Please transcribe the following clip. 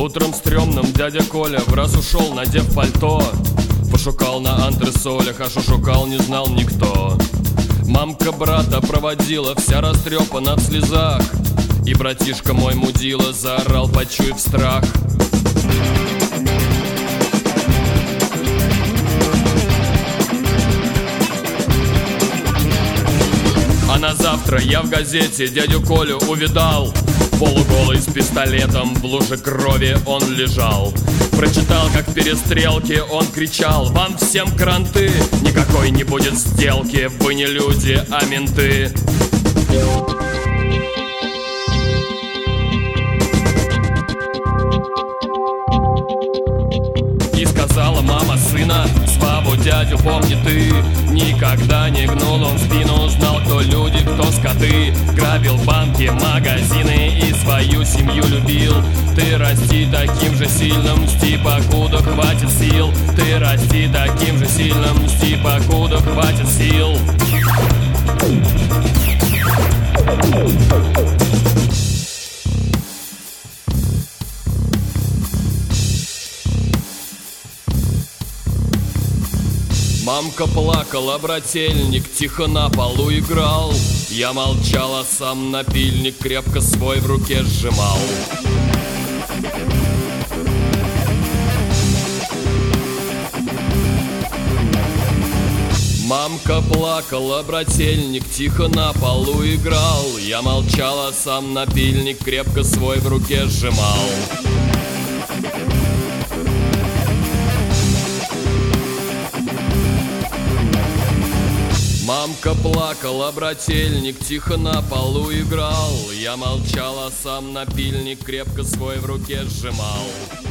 Утром стрёмным дядя Коля в раз ушел, надев пальто. Пошукал на антресолях, а шушукал не знал никто. Мамка брата проводила, вся растрепана в слезах. И братишка мой мудила заорал, почуяв страх. А на завтра я в газете дядю Колю увидал. Полуголый с пистолетом, в луже крови он лежал. Прочитал, как в перестрелке он кричал: «Вам всем кранты, никакой не будет сделки, вы не люди, а менты». И сказала мама сына: «Славу дядю помни ты». Никогда не гнул он спину, знал, кто люди, кто скоты. Грабил банки, магазины и свою семью любил. Ты расти таким же сильным, мсти, покуда хватит сил. Ты расти таким же сильным, мсти, покуда хватит сил. Мамка плакала, брательник тихо на полу играл. Я молчал, а сам напильник крепко свой в руке сжимал. Мамка плакала, брательник тихо на полу играл. Я молчал, а сам напильник крепко свой в руке сжимал. Мамка плакала, брательник тихо на полу играл. Я молчал, а сам напильник крепко свой в руке сжимал.